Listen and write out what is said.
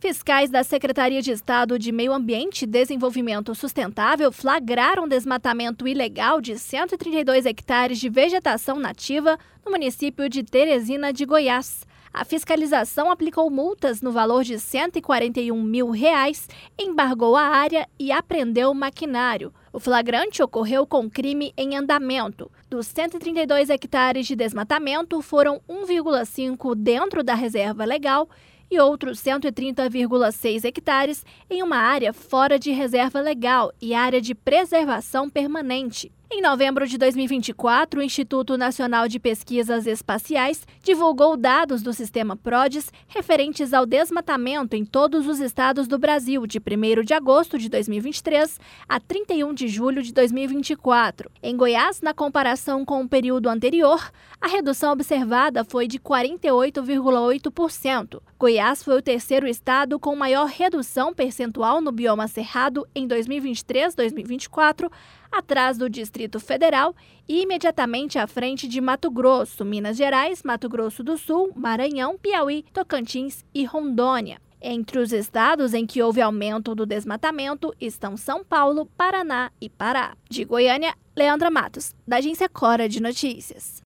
Fiscais da Secretaria de Estado de Meio Ambiente e Desenvolvimento Sustentável flagraram desmatamento ilegal de 132 hectares de vegetação nativa no município de Teresina de Goiás. A fiscalização aplicou multas no valor de R$ 141 mil, embargou a área e apreendeu maquinário. O flagrante ocorreu com crime em andamento. Dos 132 hectares de desmatamento, foram 1,5 dentro da reserva legal e outros 130,6 hectares em uma área fora de reserva legal e área de preservação permanente. Em novembro de 2024, o Instituto Nacional de Pesquisas Espaciais divulgou dados do sistema PRODES referentes ao desmatamento em todos os estados do Brasil, de 1º de agosto de 2023 a 31 de julho de 2024. Em Goiás, na comparação com o período anterior, a redução observada foi de 48,8%. Goiás foi o terceiro estado com maior redução percentual no bioma cerrado em 2023-2024, atrás do Distrito Federal e imediatamente à frente de Mato Grosso, Minas Gerais, Mato Grosso do Sul, Maranhão, Piauí, Tocantins e Rondônia. Entre os estados em que houve aumento do desmatamento estão São Paulo, Paraná e Pará. De Goiânia, Leandra Matos, da Agência Cora de Notícias.